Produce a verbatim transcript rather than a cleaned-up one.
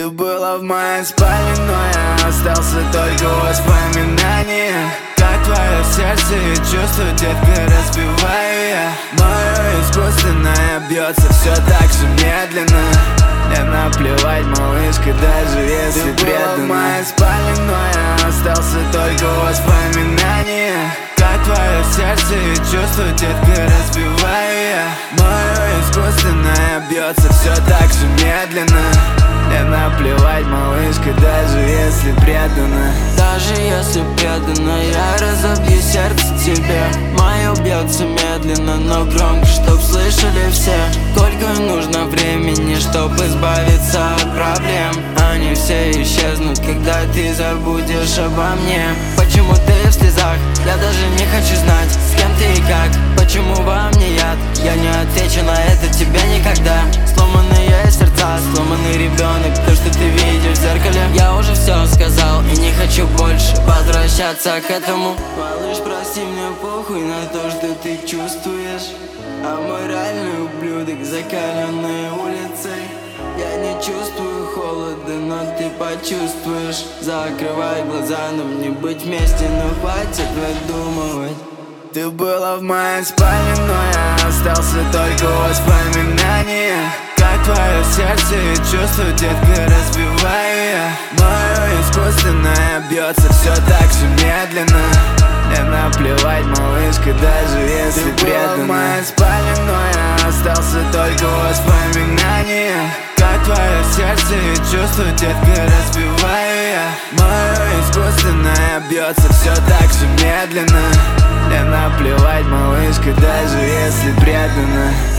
Ты была в моей спальне, но я остался только в воспоминаниях. Как твое сердце и чувство, детка, разбиваю я. Мое искусственное бьется все так же медленно. Мне наплевать, малышка, даже если ты предана. Ты была в моей спальне, но я остался только в воспоминаниях. Как твое сердце и чувство, детка, разбиваю я. Мое искусственное бьется все так же медленно. Мне наплевать, малышка, даже если предана. Даже если предана, я разобью сердце тебе. Мое бьется медленно, но громко, чтоб слышали все. Сколько нужно времени, чтоб избавиться от проблем. Они все исчезнут, когда ты забудешь обо мне. Почему ты в слезах? Я даже не хочу знать, с кем ты и как. Почему во мне яд? Я не отвечу на это тебе никогда. Сломанные сердца, сломанный ребенок, то, что ты видишь в зеркале. Я уже все сказал и не хочу больше возвращаться к этому. Малыш, прости, мне похуй на то, что ты чувствуешь. А мой реальный ублюдок, закаленной улицей. Я не чувствую холода, но ты почувствуешь. Закрывай глаза, нам не быть вместе, но хватит выдумывать. Ты была в моей спальне, но я остался только в воспоминаниях. Как твое сердце и чувство, детка, разбиваю я. Мое искусственное бьется все так же медленно. Мне наплевать, малышка, даже если ты предана. Ты была в моей спальне, но я остался только в воспоминаниях. Как твое сердце и чувство, детка, разбиваю я. Мое искусственное бьется все так же медленно. Мне наплевать, малышка, даже если предана.